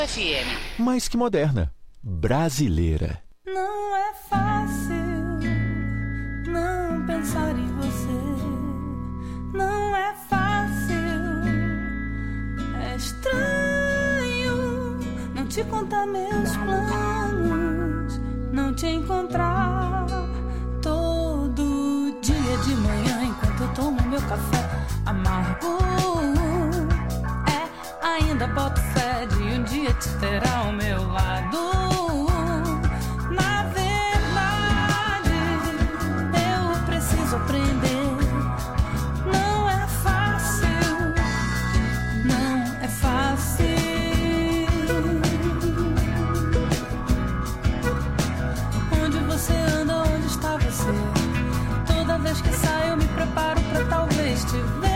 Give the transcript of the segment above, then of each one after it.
FM. Mais que moderna, brasileira. Não é fácil não pensar em você. Não é fácil. É estranho não te contar meus planos, não te encontrar todo dia de manhã enquanto eu tomo meu café amargo. Ainda boto fé de um dia te ter ao meu lado. Na verdade, eu preciso aprender. Não é fácil, não é fácil. Onde você anda, onde está você? Toda vez que saio eu me preparo pra talvez te ver.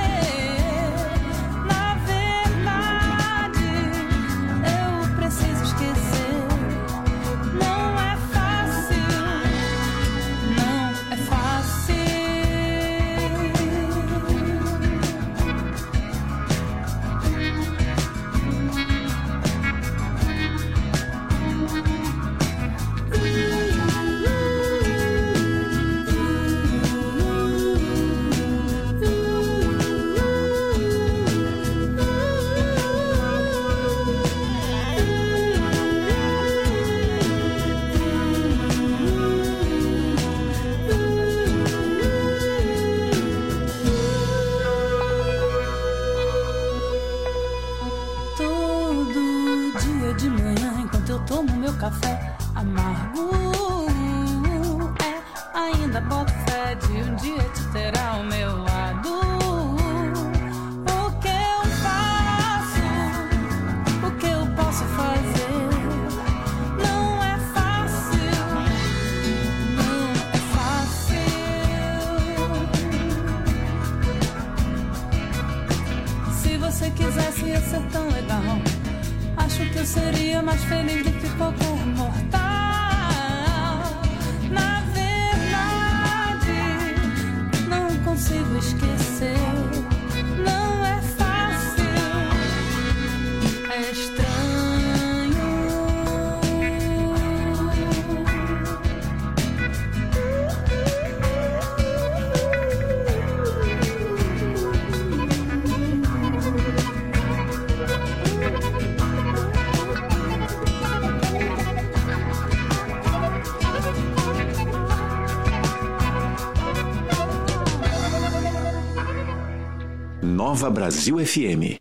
Café amargo. Ainda boto fé de um dia te ter ao meu lado. O que eu faço? O que eu posso fazer? Não é fácil, não é fácil. Se você quisesse ia ser tão legal. Acho que eu seria mais feliz do que qualquer mortal. Na verdade, não consigo esquecer. Não é fácil, é estranho. Nova Brasil FM.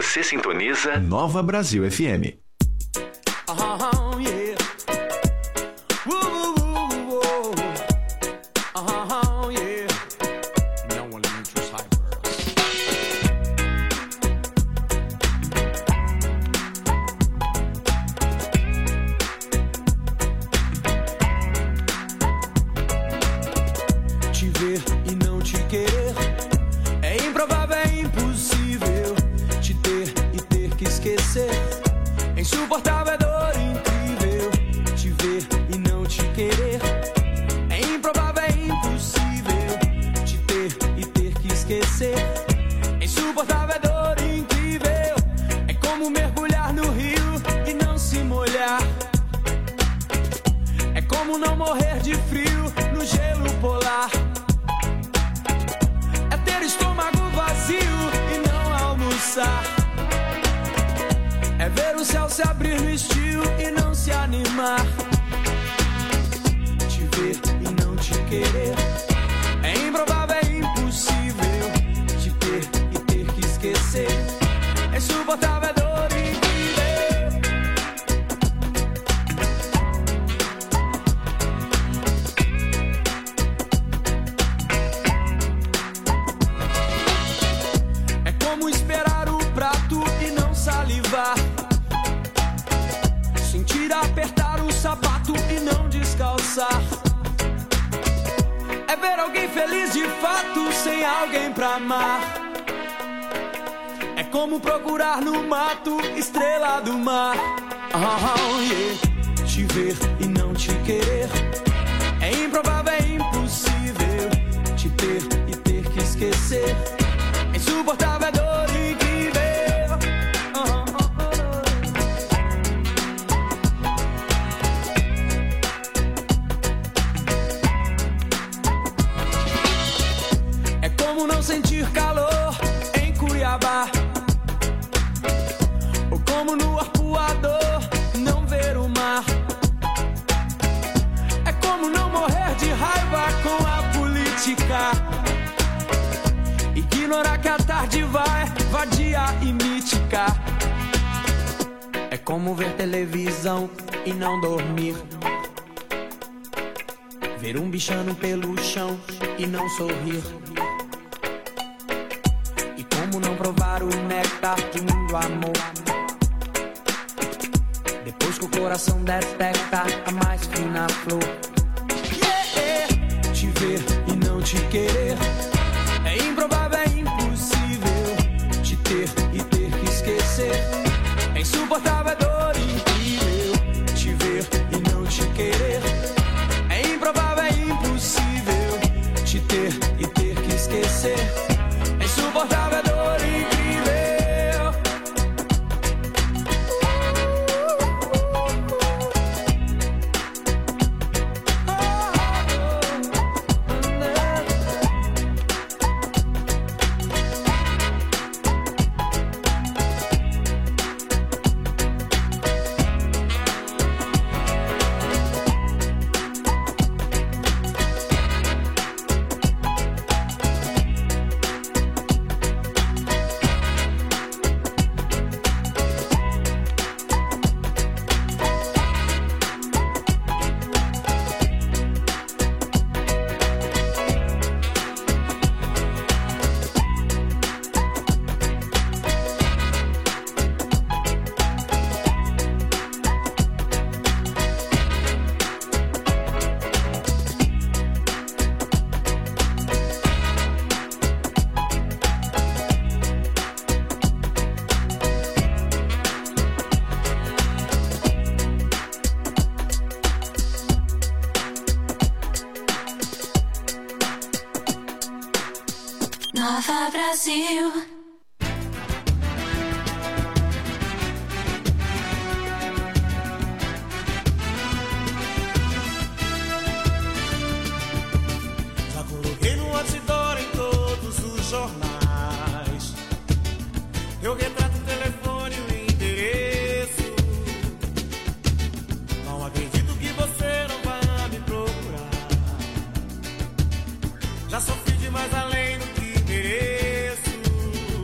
Você sintoniza Nova Brasil FM. Yeah. Yeah. No one enters hyper. Te ver e não te querer é improvável, é impossível. Te ter e ter que esquecer é insuportável, é dor incrível. Te ver e não te querer é improvável, é impossível. Te ter e ter que esquecer é insuportável, é dor incrível. É como mergulhar no rio e não se molhar. É como não morrer de frio no gelo polar. É ter estômago vazio e não almoçar. É ver o céu se abrir no estio e não se animar. Te ver e não te querer é improvável, é impossível. Te ter e ter que esquecer é insuportável, é dor incrível. É como esperar o prato e não salivar. Sentir apertar o sapato e não descalçar. É ver alguém feliz de fato sem alguém pra amar. É como procurar no mato estrela do mar. Yeah. Te ver e não te querer é improvável, é impossível. Te ter e ter que esquecer é insuportável, é dor incrível. Como não sentir calor em Cuiabá, ou como no arpoador não ver o mar. É como não morrer de raiva com a política, ignorar que a tarde vai vadia e mítica. É como ver televisão e não dormir, ver um bichano pelo chão e não sorrir. Como não provar o néctar de muito amor, depois que o coração detecta a mais fina flor. Te ver e não te querer é improvável, é impossível. Te ter e ter que esquecer é insuportável, é dor incrível. Te ver e não te querer é improvável, é impossível. Te ter e ter que esquecer é insuportável, é dor incrível. Nova Brasil. Já coloquei no outdoor em todos os jornais. Eu retrato o telefone e o endereço. Não acredito que você não vá me procurar. Já sofri demais além do que mereço.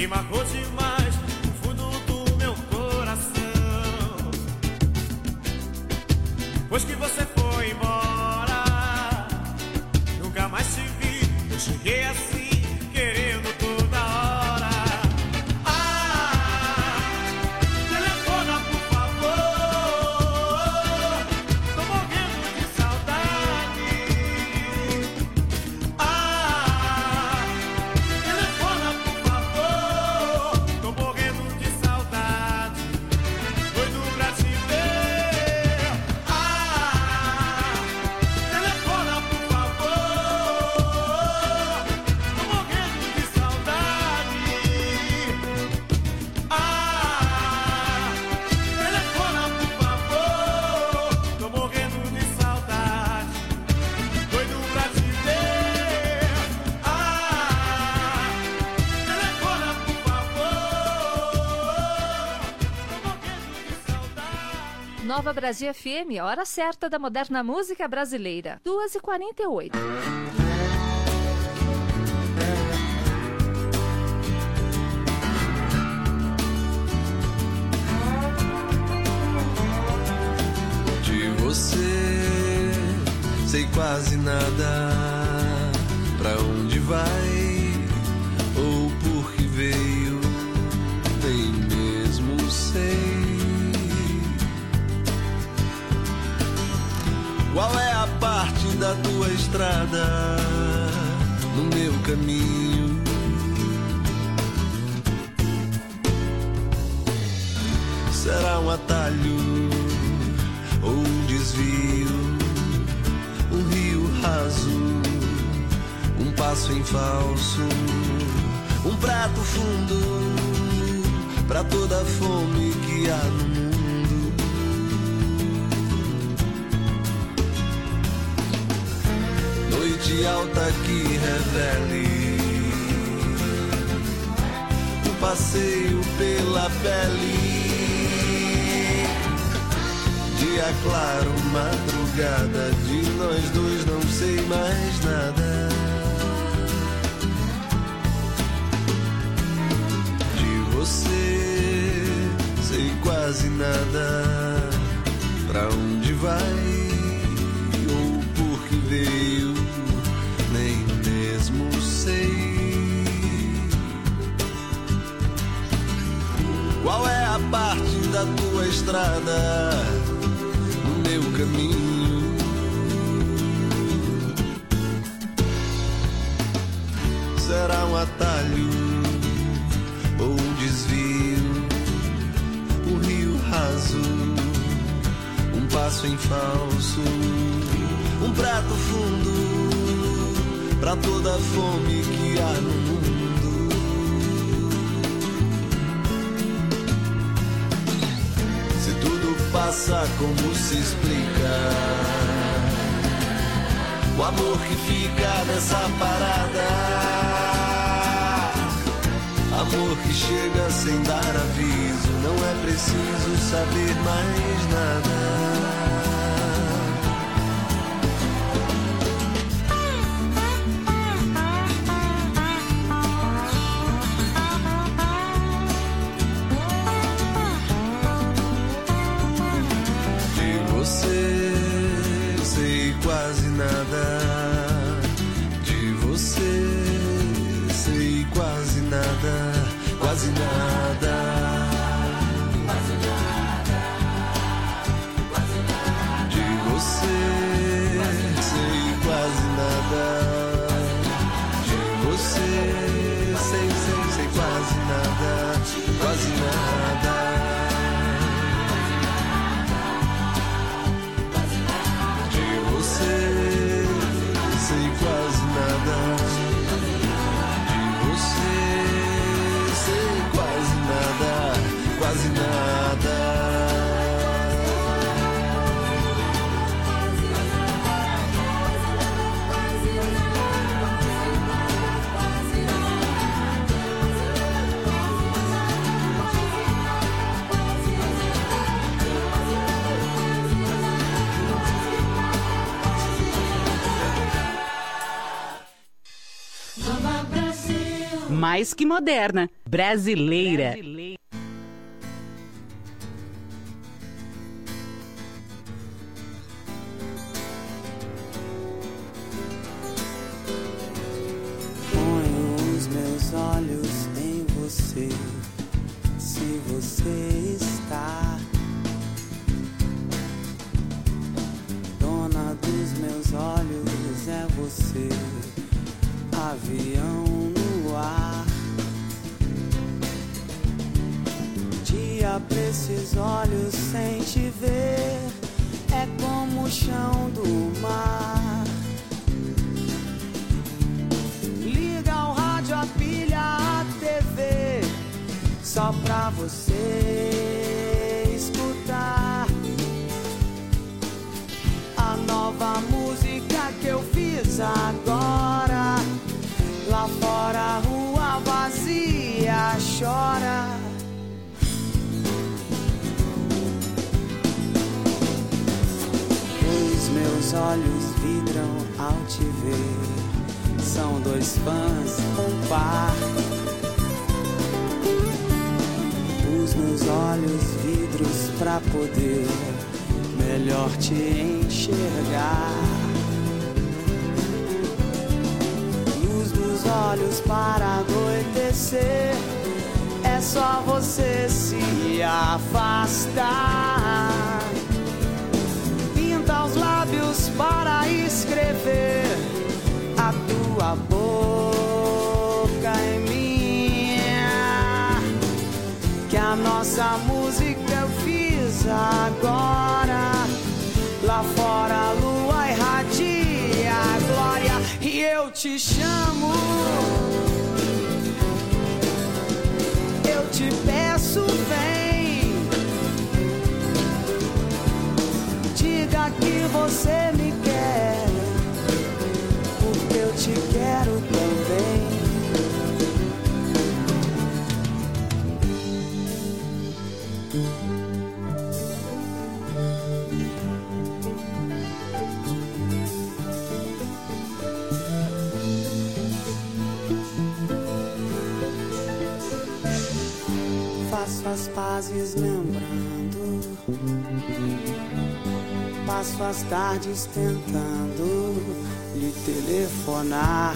me marcou demais no fundo do meu coração. Depois que você foi embora, nunca mais te vi. Eu cheguei assim, querendo toda hora. Telefona por favor, tô morrendo de saudade. Telefona por favor, tô morrendo de saudade. Doido pra te ver. Telefona por favor, tô morrendo de saudade. Telefona por favor, tô morrendo de saudade. Doido pra te ver. Telefona por favor, tô morrendo de saudade. Nova Brasil FM, hora certa da moderna música brasileira. 2h48. De você sei quase nada, pra onde vai ou por que veio, nem mesmo sei. Qual é a parte da tua estrada no meu caminho? Será um atalho ou um desvio, um rio raso, um passo em falso, um prato fundo pra toda a fome que há no mundo. Noite alta que revele um passeio pela pele. Dia claro, madrugada, de nós dois não sei mais nada. De você sei quase nada, pra onde vai ou por que veio, nem mesmo sei. Qual é a parte da tua estrada no meu caminho? Será um atalho ou um desvio, um rio raso, um passo em falso, um prato fundo pra toda a fome que há no mundo. Se tudo passa, como se explica o amor que fica nessa parada? Amor que chega sem dar aviso, não é preciso saber mais nada. Quase nada, de você sei quase nada, quase nada, quase nada, quase nada. De você sei quase nada, de você sei quase nada, quase nada. mais que moderna, brasileira. Ponho os meus olhos em você, se você está dona dos meus olhos, é você, avião no ar. Dia pra esses olhos sem te ver é como o chão do mar. Liga o rádio, a pilha, a TV, só pra você escutar a nova música que eu fiz agora. Lá fora a rua vazia chora. Os meus olhos vidram ao te ver, são dois fãs, um par. Os meus olhos vidros pra poder melhor te enxergar. Luz dos olhos para anoitecer, é só você se afastar. Pinta os lábios para escrever a tua boca em minha, que a nossa música eu fiz agora. Lá fora a lua irradia a glória e eu te chamo, eu te peço, vem, diga que você me quer, porque eu te quero também. Faço as pazes lembrando, passo as tardes tentando lhe telefonar.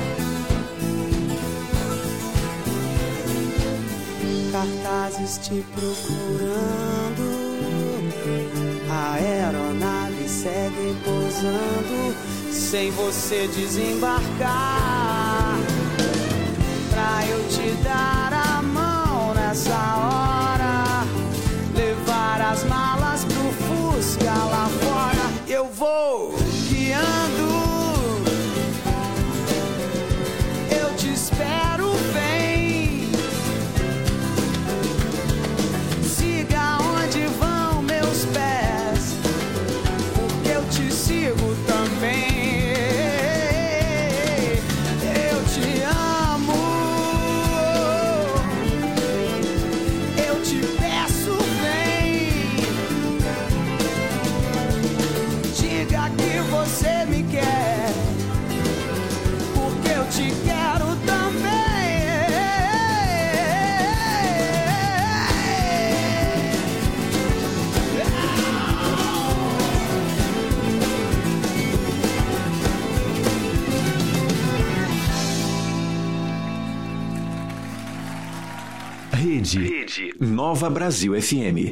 Cartazes te procurando, a aeronave segue pousando sem você desembarcar. Pra eu te dar a mão nessa hora, levar as malas pro Fusca lá fora, eu vou guiando, eu te espero, vem, siga onde vão meus pés, porque eu te sigo também. Eu te amo, eu te peço, vem, diga que você me quer, porque eu te quero também. Rede Nova Brasil FM.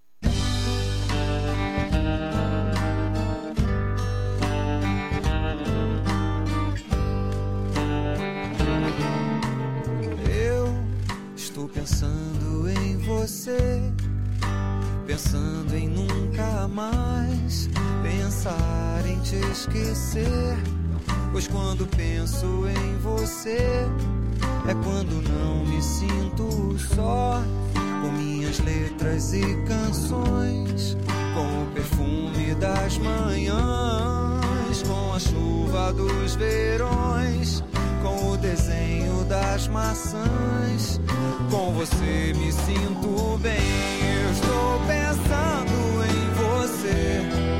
Eu estou pensando em você, pensando em nunca mais pensar em te esquecer, pois quando penso em você é quando não me sinto só, com minhas letras e canções, com o perfume das manhãs, com a chuva dos verões, com o desenho das maçãs. Com você me sinto bem, eu estou pensando em você,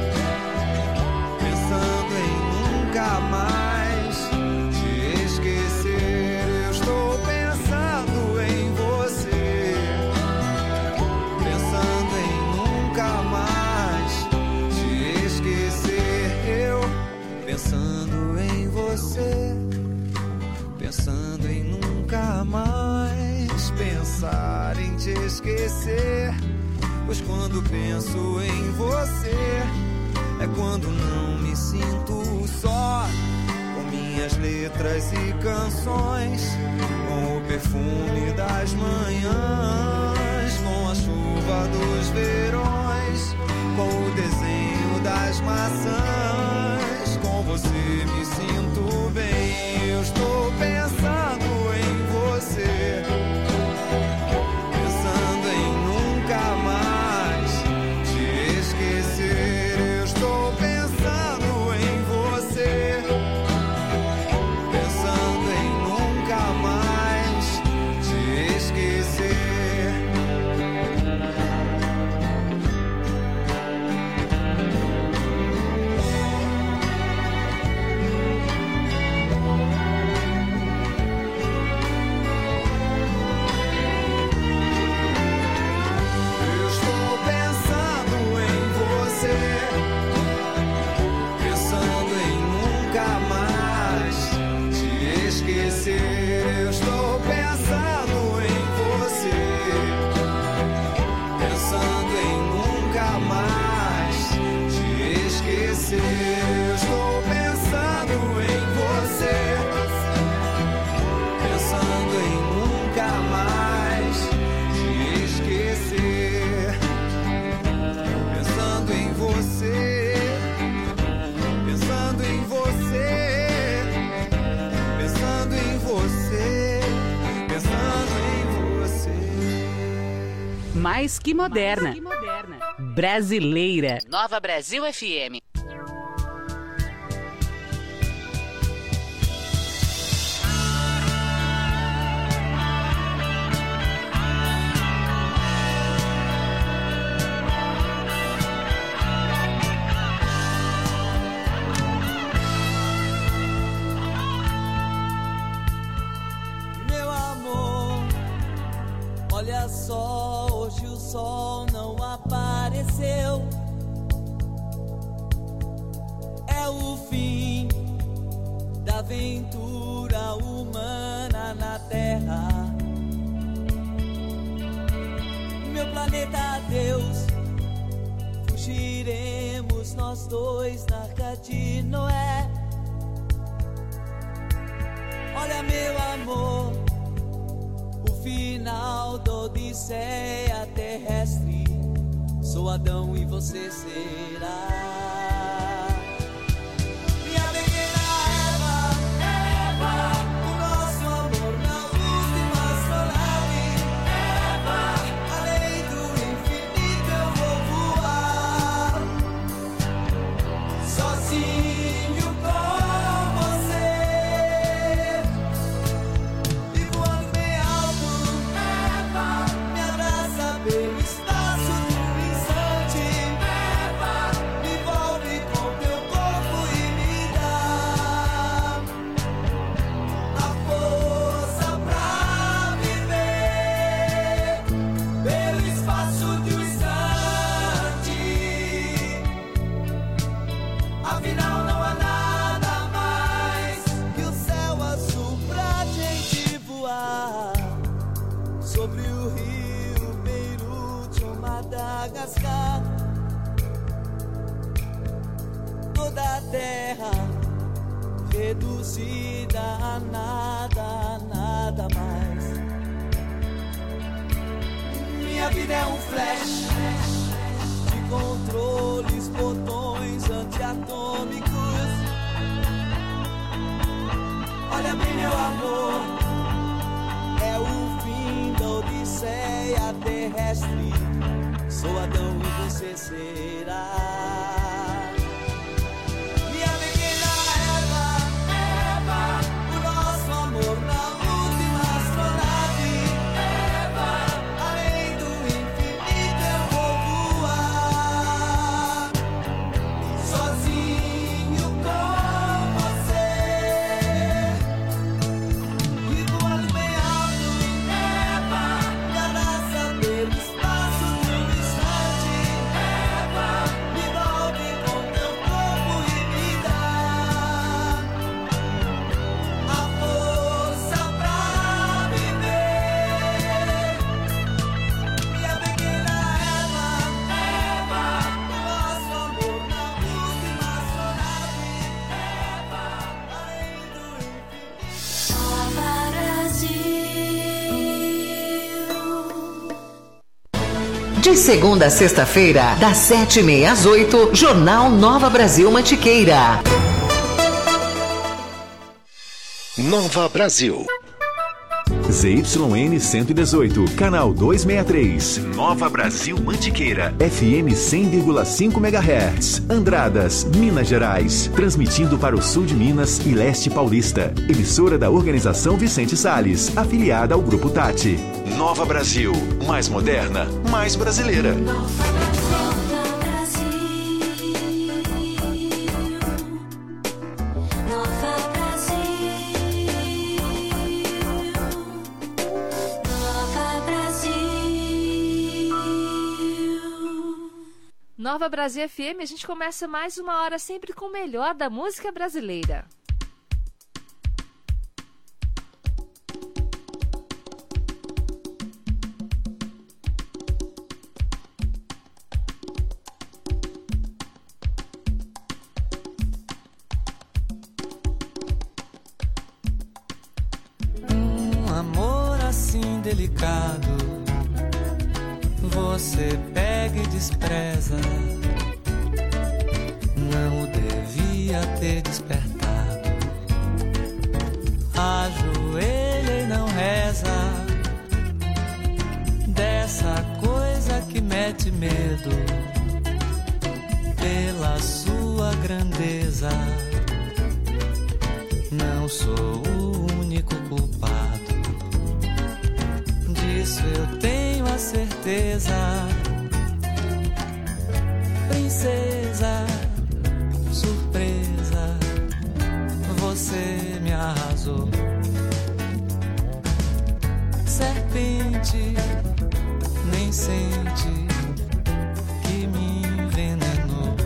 pensando em nunca mais te esquecer. Eu estou pensando pensando em você, pensando em nunca mais pensar em te esquecer. Pois quando penso em você, é quando não me sinto só, com minhas letras e canções, com o perfume das manhãs, com a chuva dos verões, com o desenho das maçãs. Com você me sinto bem, eu estou pensando em você, pensando em nunca mais te esquecer. Eu estou pensando em você, pensando em nunca mais te esquecer. Eu estou pensando em você, pensando em nunca mais te esquecer. Eu estou pensando em você, pensando em nunca mais te esquecer. Pensando em você, pensando em você, pensando em você, pensando em você. Mais que moderna. Brasileira. Nova Brasil FM. Meu amor, olha só, hoje o sol não apareceu. É o fim da aventura humana na Terra. Meu planeta adeus, fugiremos nós dois na Arca de Noé. Olha, meu amor, o final da odisseia terrestre. Sou Adão e você será minha pequena Eva, o nosso amor na última astronave. Eva, além do infinito eu vou voar, sozinho com você. E voando bem alto, Eva, me abraça pelo espaço de um instante. Eva, me envolve com teu corpo e me dá a força pra viver pelo espaço de um instante. Afinal não há nada mais que o céu azul pra gente voar sobre o rio Beirute ou Madagascar. Toda a terra reduzida a nada mais. Minha vida é um flash de controles, botões antiatômicos. Olha bem, meu amor, é o fim da odisseia terrestre. Sou Adão e você será minha pequena Eva, o nosso amor na última astronave. Eva, além do infinito eu vou voar, sozinho com você. E voando bem alto, Eva, me abraça pelo espaço de um instante. Eva, me envolve De segunda a sexta-feira, das 7h30 às 8h, Jornal Nova Brasil Mantiqueira. Nova Brasil. ZYN 118, canal 263. Nova Brasil Mantiqueira, FM 100,5 MHz. Andradas, Minas Gerais. Transmitindo para o sul de Minas e leste paulista. Emissora da Organização Vicente Salles, afiliada ao Grupo Tati. Nova Brasil, mais moderna, mais brasileira. Nova Brasil FM, a gente começa mais uma hora sempre com o melhor da música brasileira. Um amor assim delicado, você pega e despreza. Não o devia ter despertado. Ajoelha e não reza dessa coisa que mete medo pela sua grandeza. Não sou o único culpado, disso eu tenho a certeza. Princesa, surpresa, você me arrasou. Serpente, nem sente que me envenenou.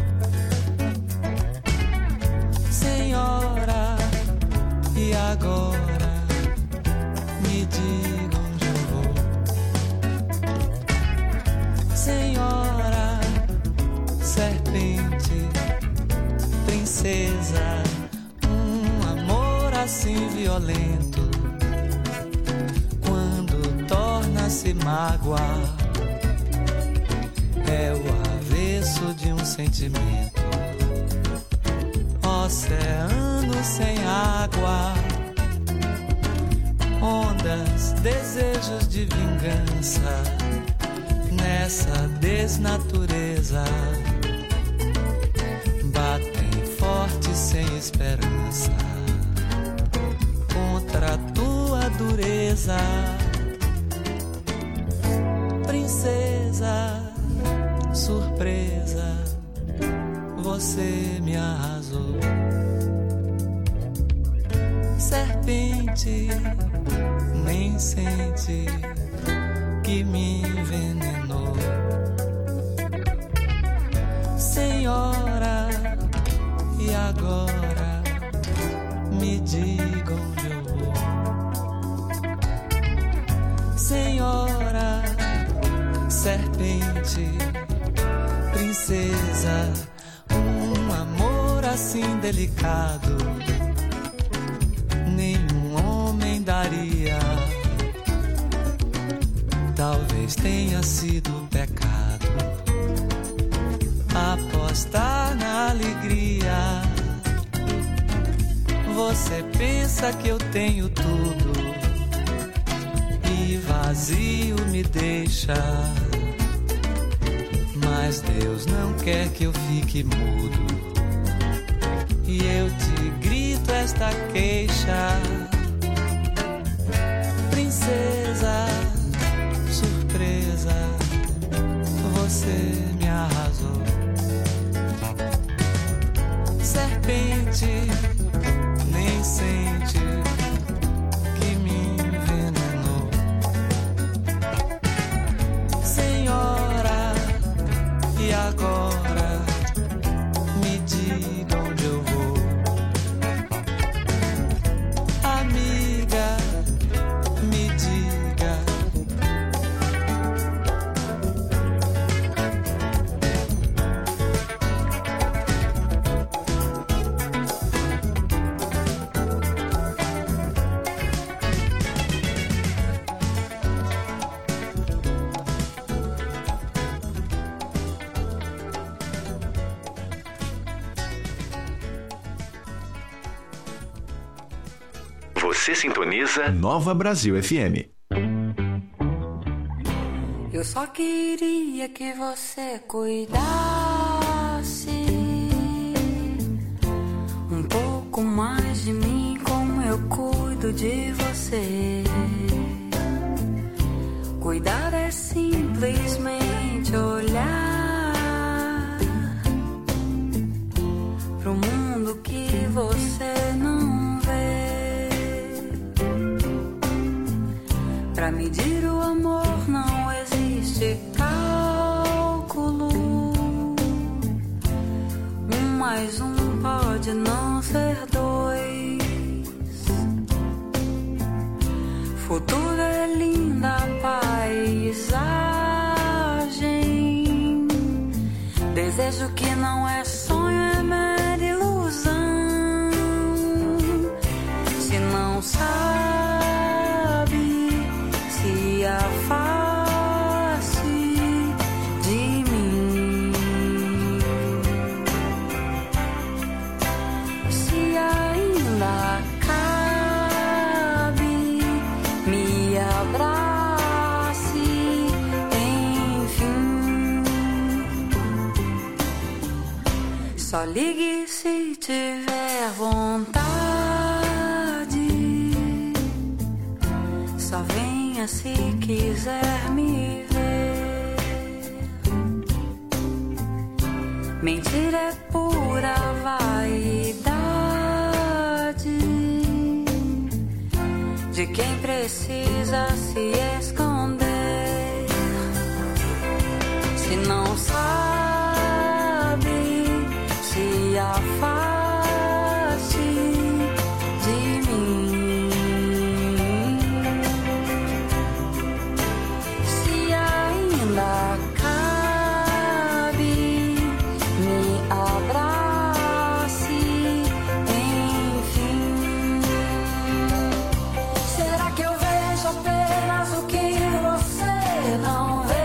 Senhora, e agora me diga onde eu vou. Senhora, serpente, princesa, um amor assim violento, quando torna-se mágoa, é o avesso de um sentimento. Oceano sem água, ondas, desejos de vingança, nessa desnatureza, batem forte sem esperança, contra a tua dureza. Princesa, surpresa, você me arrasou. Serpente, nem sente que me envenenou. Senhora, e agora me diga onde eu vou. Senhora, serpente, princesa, um amor assim delicado, nenhum homem daria. Talvez tenha sido um pecado apostar na alegria. Você pensa que eu tenho tudo e vazio me deixa, mas Deus não quer que eu fique mudo, e eu te grito esta queixa. Princesa, surpresa, você me arrasou. Serpente, nem sente que me envenenou. Senhora, e agora me diga onde eu vou. Você sintoniza Nova Brasil FM. Eu só queria que você cuidasse um pouco mais de mim, como eu cuido de você. Cuidar é simplesmente olhar pro mundo que você não vê. Pra medir o amor não existe cálculo. 1 mais 1 pode não ser 2. Futuro é linda paisagem. Desejo que não é sonho, é mera ilusão. Se não sabe, se afaste de mim. Se ainda cabe, me abrace, enfim. Só ligue se tiver vontade. Só venha se quiser me ver. Mentira é pura vaidade de quem precisa se esconder. Se não sabe, se afaste de mim. Se ainda cabe, me abrace, enfim. Será que eu vejo apenas o que você não vê?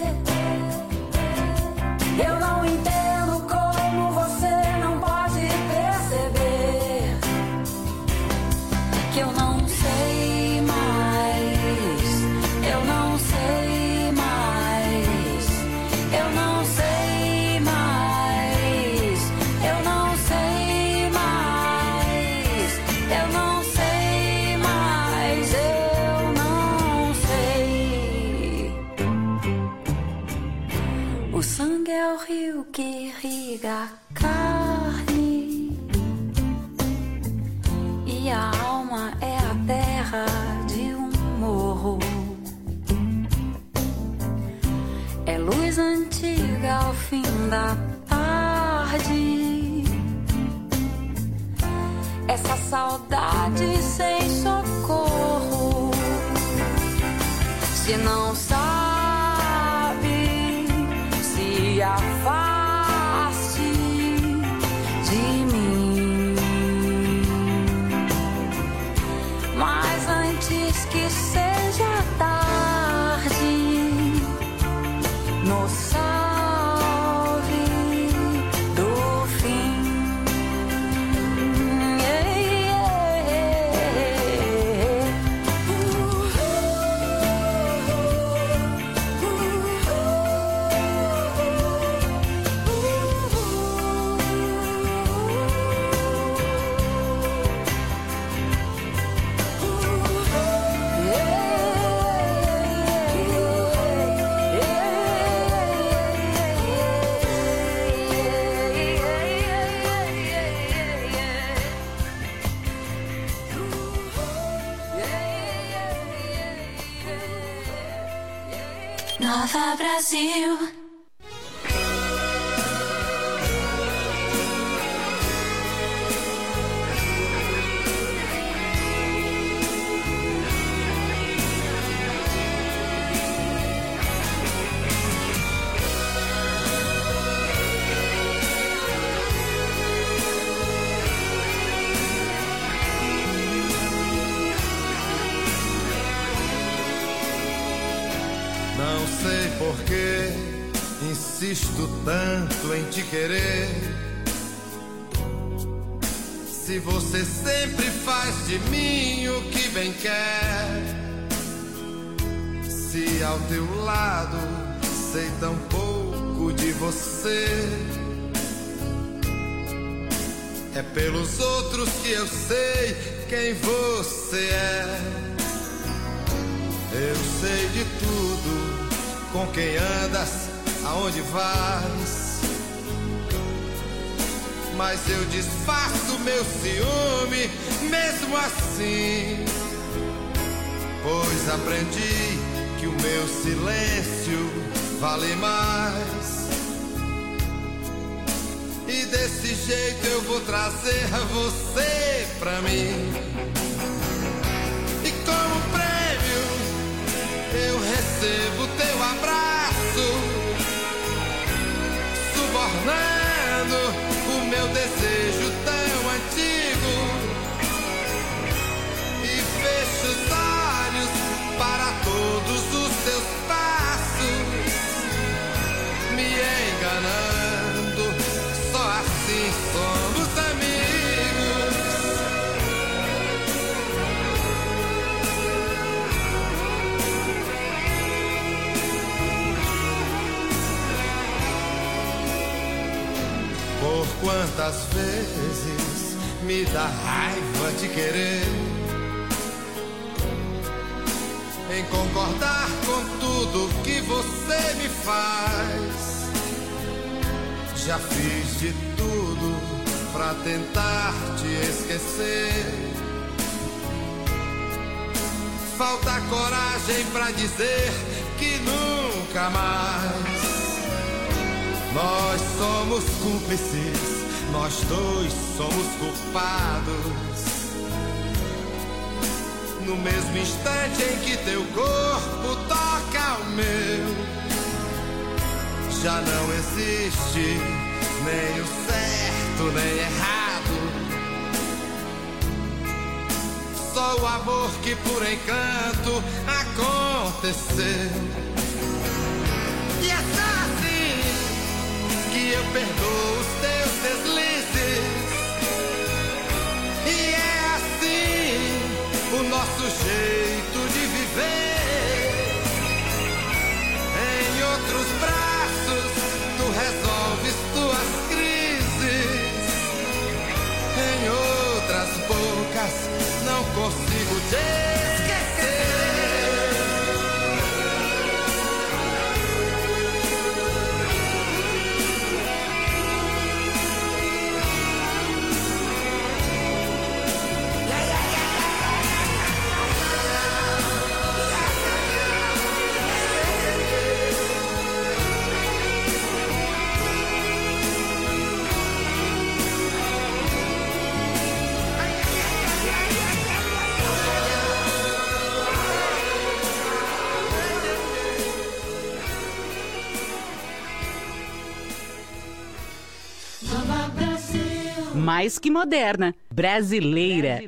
Eu não entendo como você não pode perceber que eu não sei mais, eu não sei mais, eu não sei mais, eu não sei mais, eu não sei mais, eu não sei. O sangue é o rio que irriga a carne e a alma é a terra de um morro. É luz antiga ao fim da tarde. Essa saudade sem socorro. Se não sabe, se afaste de mim. Mas antes que seja tarde, nos salve do fim. Nova Brasil. Não sei por que insisto tanto em te querer. Se você sempre faz faz de mim o que bem quer. Se ao teu lado sei tão pouco de você, é pelos outros que eu sei quem você é. Eu sei de tudo, com quem andas, aonde vais, mas eu disfarço meu ciúme mesmo assim, pois aprendi que o meu silêncio vale mais. E desse jeito eu vou trazer você pra mim. E como prêmio eu recebo teu abraço, subornando o meu desejo tão antigo. E fecho os olhos para todos os teus passos, me enganando. Só assim somos amigos. Por quantas vezes me dá raiva de querer, em concordar com tudo que você me faz. Já fiz de tudo pra tentar te esquecer. Falta coragem pra dizer que nunca mais. Nós somos cúmplices, nós dois somos culpados. No mesmo instante em que teu corpo toca o meu, já não existe nem o certo nem errado, só o amor que por encanto aconteceu. E é só assim que eu perdoo os teus deslizes, e é assim o nosso jeito de viver. Em outros braços tu resolves tuas crises, em outras bocas não consigo te esquecer. Mais que moderna, brasileira.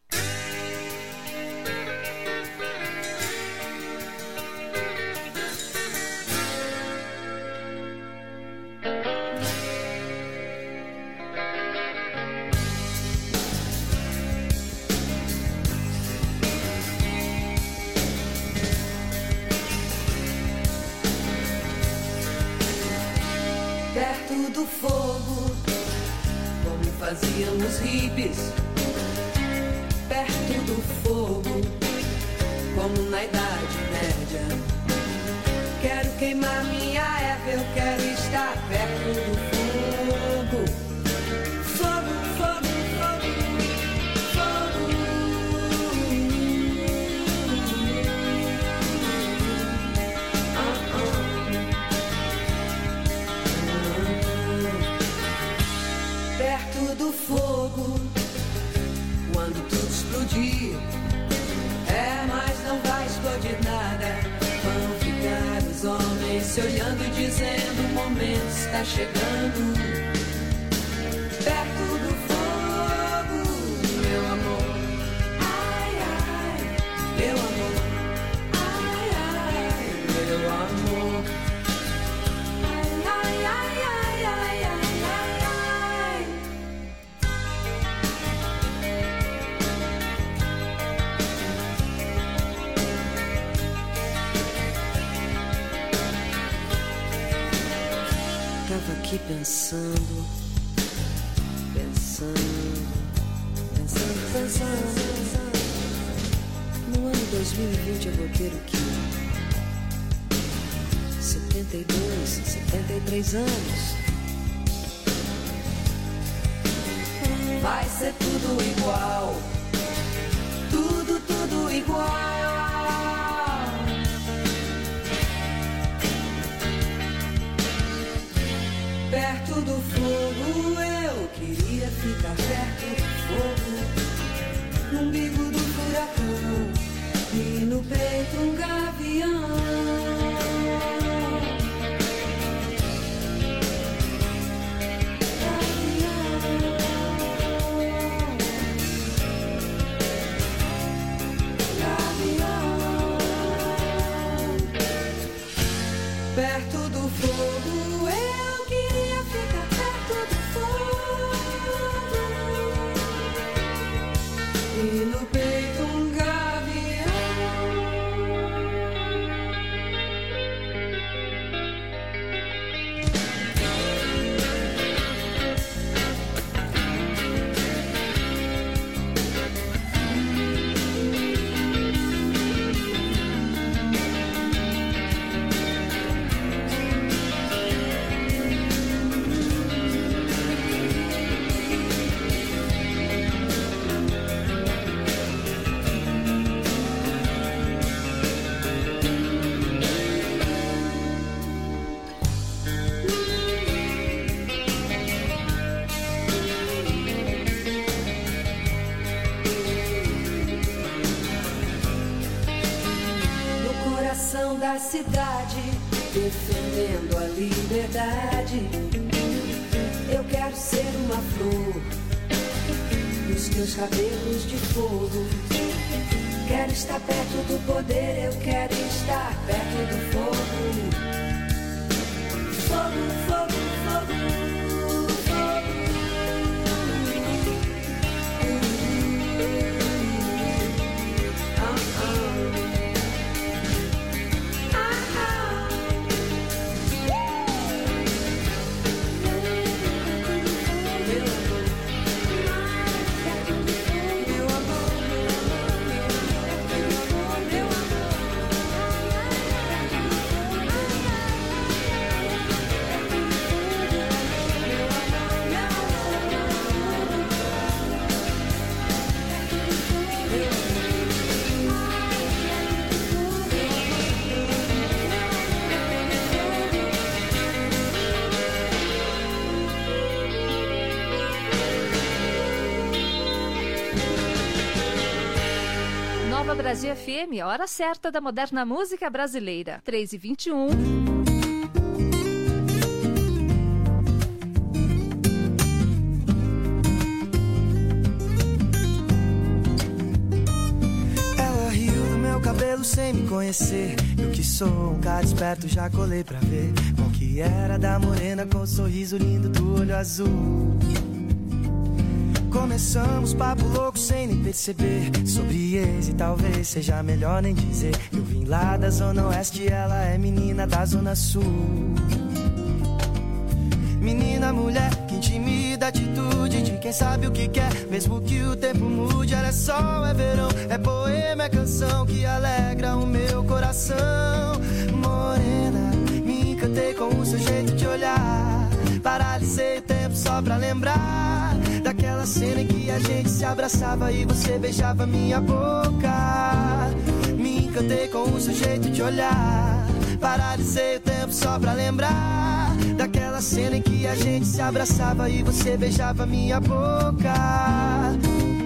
Perto do fogo, como faziam os hippies. Perto do fogo, como na Idade Média. Quero queimar minha erva, eu quero estar perto do fogo. Fogo, fogo, fogo, fogo. Perto do fogo, quando tudo explodir, mas não vai explodir nada. Vão ficar os homens se olhando e dizendo: o momento está chegando. Perto do fogo, meu amor. Ai, ai, meu amor. Ai, ai, meu amor. Ai, ai, ai, ai, ai, ai, ai. pensando, no ano 2020 eu vou ter o quê? 72, 73 anos. Vai ser tudo igual, tudo igual. Perto do fogo, eu queria ficar perto do fogo. No umbigo do furacão e no peito um gavião. Perto do fogo, eu queria ficar perto do fogo. E no peito um da cidade, defendendo a liberdade. Eu quero ser uma flor nos teus cabelos de fogo. Quero estar perto do poder, eu quero estar perto do fogo. Fogo, fogo, fogo. Nova Brasil FM, hora certa da moderna música brasileira, 3h21. Ela riu do meu cabelo sem me conhecer. Eu que sou um cara esperto, já colei pra ver qual que era da morena com o sorriso lindo do olho azul. Começamos papo louco sem nem perceber. Sobre ex e talvez seja melhor nem dizer. Eu vim lá da zona oeste, ela é menina da zona sul. Menina, mulher, que intimida, atitude de quem sabe o que quer. Mesmo que o tempo mude, ela é sol, é verão. É poema, é canção que alegra o meu coração. Morena, me encantei com o seu jeito de olhar. Paralisei o tempo só pra lembrar daquela cena em que a gente se abraçava e você beijava minha boca. Me encantei com o seu jeito de olhar. Paralisei o tempo só pra lembrar daquela cena em que a gente se abraçava e você beijava minha boca.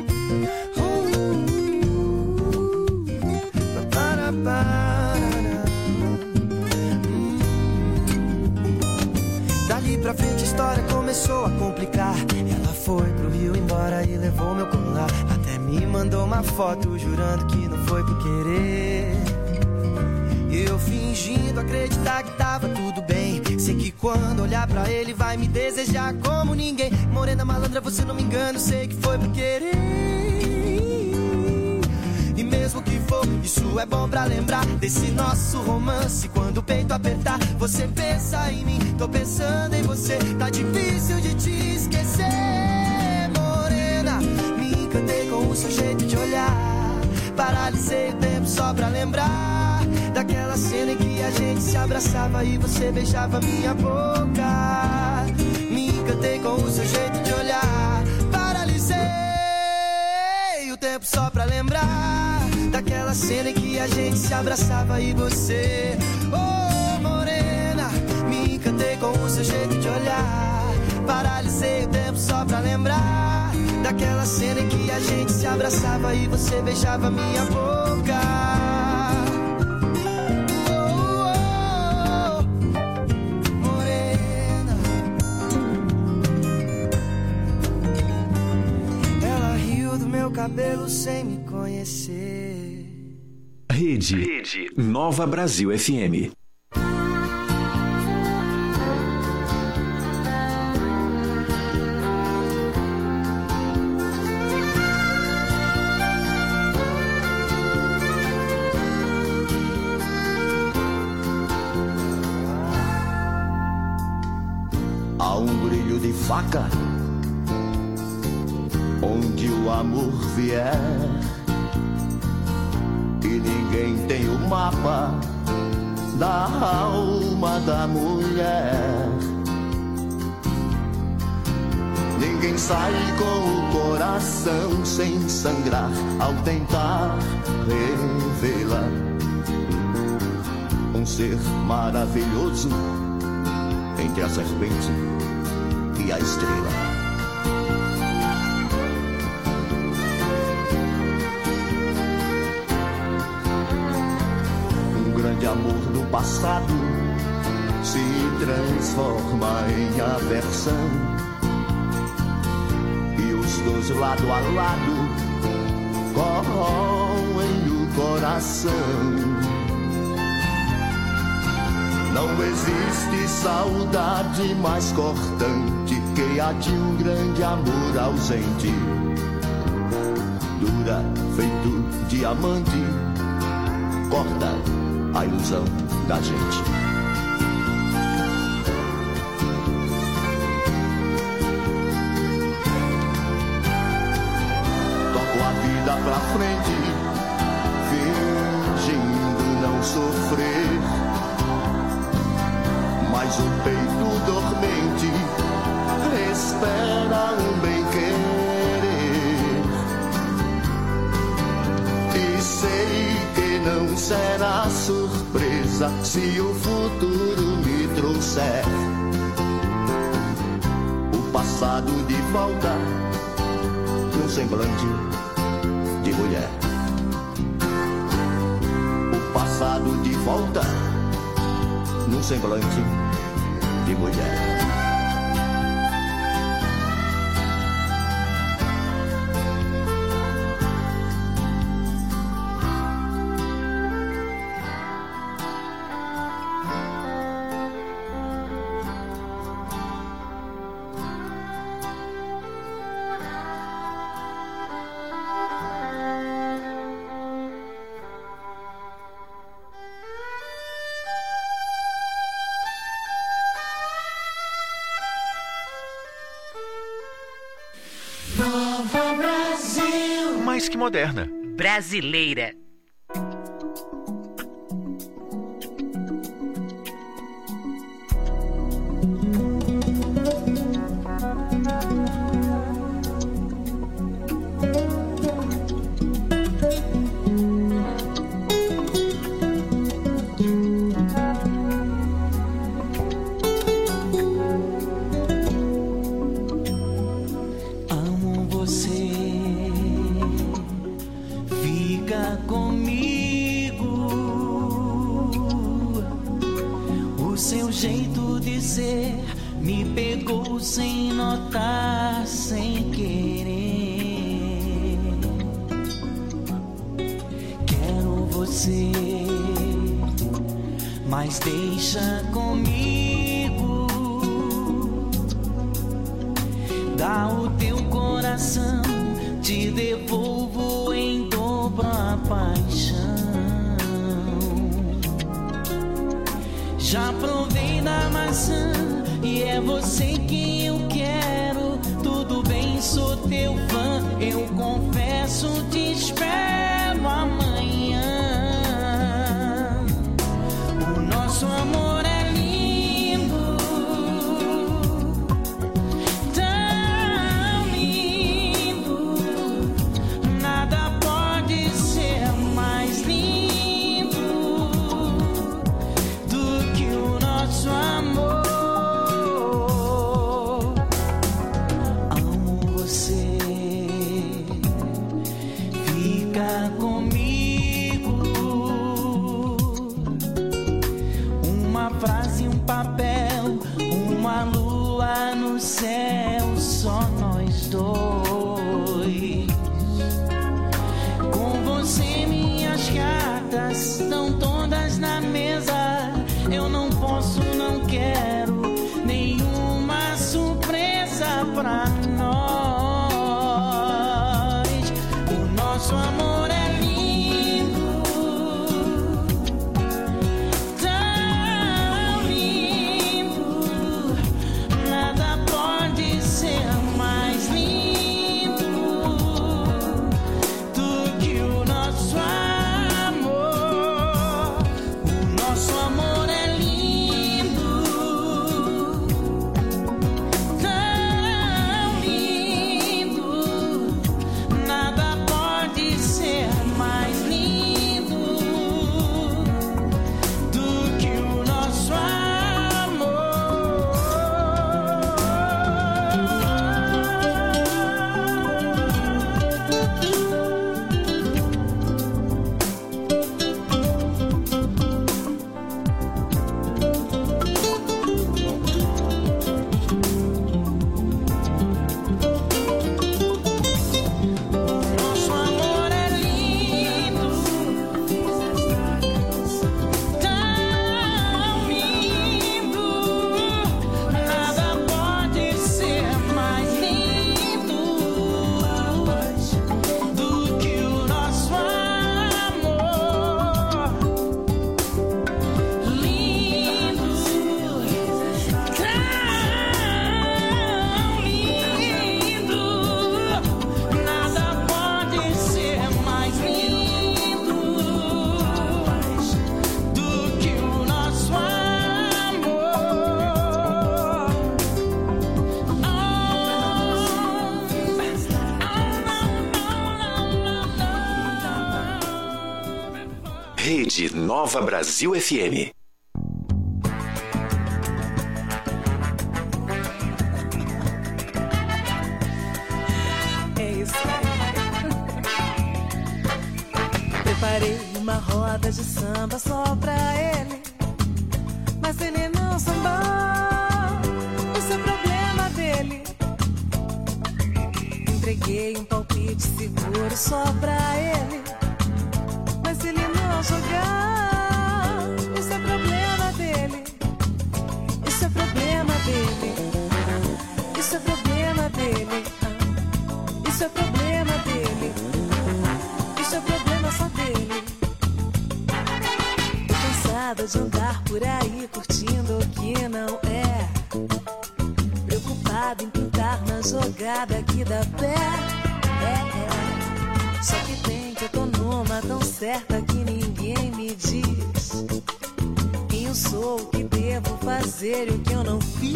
Dali pra frente a história começou a complicar. Ela foi pro Rio embora e levou meu colar. Até me mandou uma foto jurando que não foi por querer. Eu fingindo acreditar que tava tudo bem. Sei que quando olhar pra ele vai me desejar como ninguém. Morena malandra, você não me engana, sei que foi por querer. E mesmo que for, isso é bom pra lembrar desse nosso romance. Quando o peito apertar, você pensa em mim, tô pensando em você. Tá difícil de te esquecer, morena. Me encantei com o seu jeito de olhar, paralisei o tempo só pra lembrar daquela cena em que a gente se abraçava e você beijava minha boca. Me encantei com o seu jeito de olhar, paralisei o tempo só pra lembrar daquela cena em que a gente se abraçava e você, oh morena. Me encantei com o seu jeito de olhar, paralisei o tempo só pra lembrar daquela cena em que a gente se abraçava e você beijava minha boca. Oh, oh, oh, morena. Ela riu do meu cabelo sem me conhecer. Rede Nova Brasil FM. Há um brilho de faca onde o amor vier, e ninguém tem o mapa da alma da mulher. Ninguém sai com o coração sem sangrar ao tentar revelar um ser maravilhoso entre a serpente e a estrela. De amor no passado se transforma em aversão, e os dois lado a lado corroem o coração. Não existe saudade mais cortante que a de um grande amor ausente. Dura feito diamante, corta a ilusão da gente. Toco a vida pra frente, fingindo não sofrer, mas o peito dormente espera um bem-querer. E sei que não será surpresa se o futuro me trouxer o passado de volta num semblante de mulher. O passado de volta num semblante de mulher. Nova Brasil. Mais que moderna. Brasileira. Me pegou sem notar, sem querer. Quero você, mas deixa comigo. Dá o teu coração, te devolvo em dobro a paixão. Já provei da maçã e é você que eu quero. Tudo bem, sou teu fã, eu confesso, te espero amanhã. O nosso amor é lindo, tão lindo. Nada pode ser mais lindo do que o nosso amor. Amo você, fica comigo. Uma frase, um papel, uma lua no céu, só nós dois. Com você minhas cartas estão todas na mesa. Eu não posso, não quero nenhuma surpresa pra nós. O nosso amor é lindo, tão lindo. Nada pode ser mais lindo do que o nosso amor. O nosso amor é lindo, tão lindo. Nada pode ser mais lindo do que o nosso amor. Nosso amor é lindo, tão lindo. Nada pode ser mais lindo do que o nosso amor. Lindo, tão lindo. Nada pode ser mais lindo do que o nosso amor. Rede Nova Brasil FM. É isso aí. Preparei uma roda de samba só pra ele, mas ele não sambou. Isso é problema dele. Entreguei um palpite seguro só pra ele, mas ele não jogar. Isso é problema dele. Isso é problema dele. Isso é problema dele. Isso é problema dele. Isso é problema só dele. Tô cansada de andar por aí curtindo o que não é, preocupada em pintar na jogada que dá pé. Só que tem que eu tô numa tão certa que ninguém me diz quem eu sou, o que devo fazer e o que eu não fiz.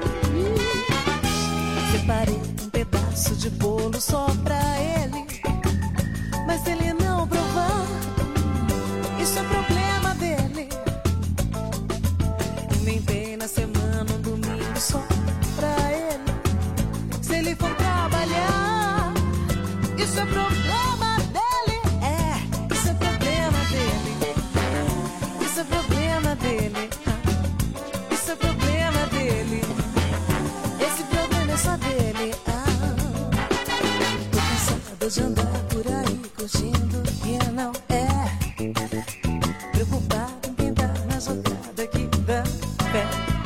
Separei um pedaço de bolo só pra ele, mas ele não provou. Isso é problema dele. Inventei na semana um domingo só pra ele. Se ele for trabalhar, isso é problema dele. Isso é problema dele. Isso é problema dele. Isso é problema dele. Esse problema é só dele. Tô cansada de andar por aí curtindo que não é, preocupado em tentar na jogada que dá pé.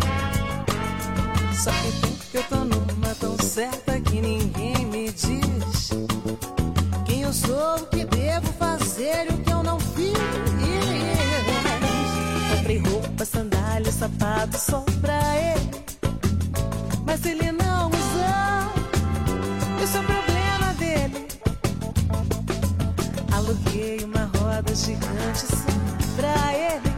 Só que tem que eu tô numa tão certa que ninguém me diz quem eu sou, o que devo fazer e o que eu não fiz. Comprei roupa, sandálias, sapato só pra ele. Mas se ele não usar, isso é problema dele. Aluguei uma roda gigante só pra ele.